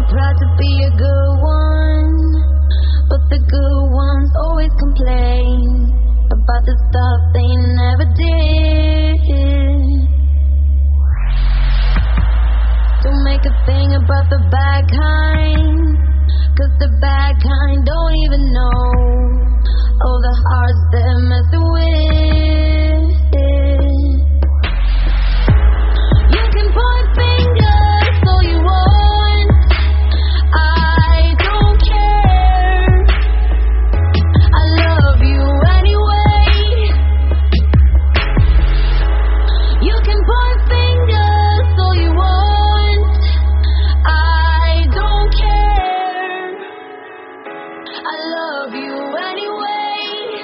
proud to be a good one, but the good ones always complain about the stuff they never did. Don't make a thing about the bad kind, 'cause the bad kind don't even know all the hearts they're messing with. You can point fingers all you want, I don't care. I love you anyway. You can point fingers all you want, I don't care. I love you anyway.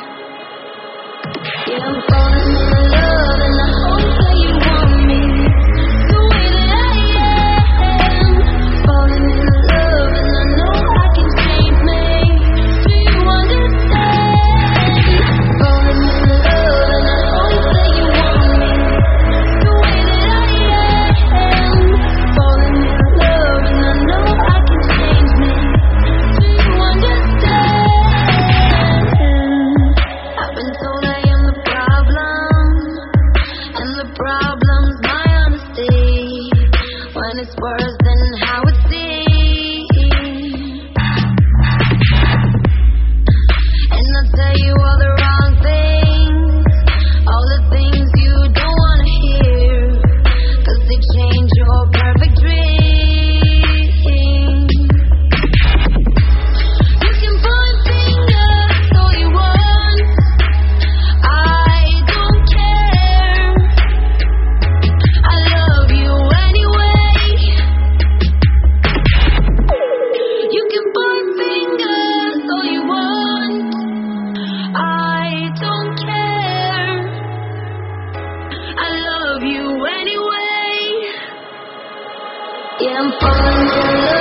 Yeah, I'm falling in love and I hope that you want me the way that I am. Falling in love and I know I can change me. Do you understand? Falling in love and I hope that you want me the way that I am. Falling in love and I know I can change me. Do you understand? I've been told I am the problem, and the problem's my honesty, when it's worse than how it seems. And I'll tell you all the wrong things, all the things you don't wanna hear, 'cause they change your perfect dream. You can point fingers all you want, I don't care. I love you anyway. You can point fingers all you want, I don't care. I love you anyway. Yeah, I'm falling in love.